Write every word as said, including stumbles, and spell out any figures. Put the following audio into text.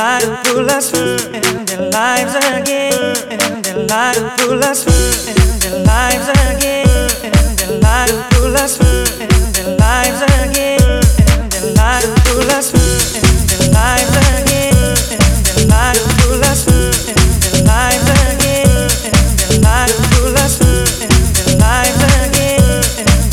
lives full of in their lives again, in their lives full of in their lives again, in their lives full of